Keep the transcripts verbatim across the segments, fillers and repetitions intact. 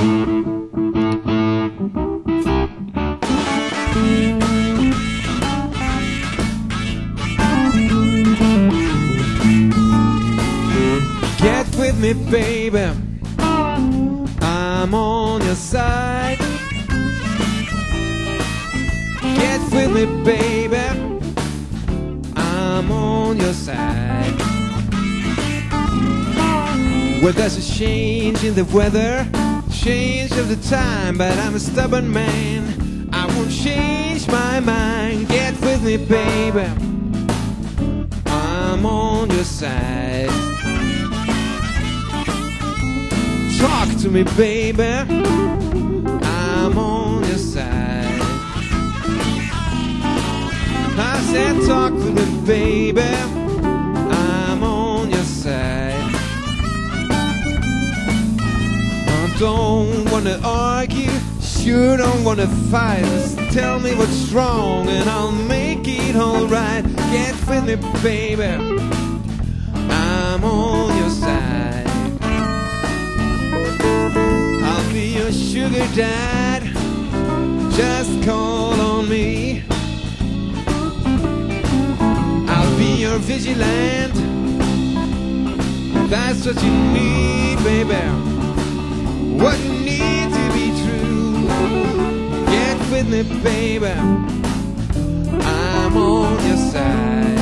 Get with me, baby, I'm on your side. Get with me, baby, I'm on your side. Well, there's a change in the weather, change of the time, but I'm a stubborn man, I won't change my mind. Get with me, baby, I'm on your side. Talk to me, baby, I'm on your side. I said talk to me, baby, I'm on your side. I don't wanna argue, sure don't wanna fight. Just tell me what's wrong and I'll make it alright. Get with me, baby, I'm on your side. I'll be your sugar dad, just call on me. I'll be your vigilant, that's what you need, baby. What needs to be true. Get with me, baby, I'm on your side.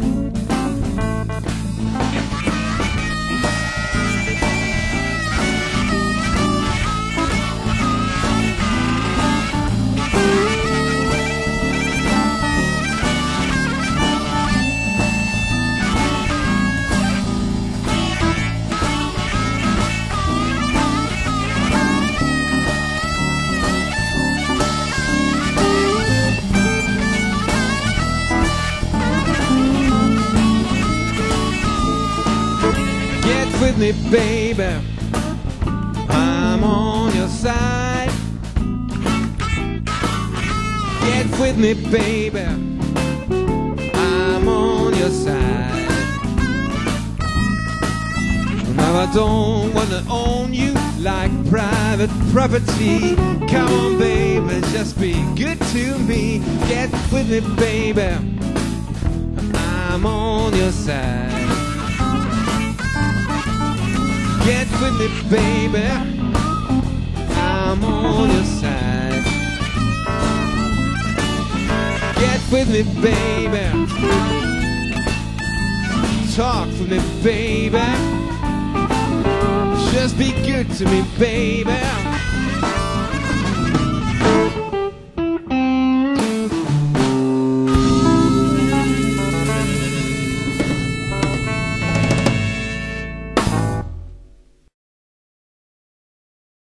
Get with me, baby, I'm on your side. Get with me, baby, I'm on your side. Now I don't wanna own you like private property. Come on, baby, just be good to me. Get with me, baby, I'm on your side. Get with me, baby, I'm on your side. Get with me, baby, talk with me, baby, just be good to me, baby.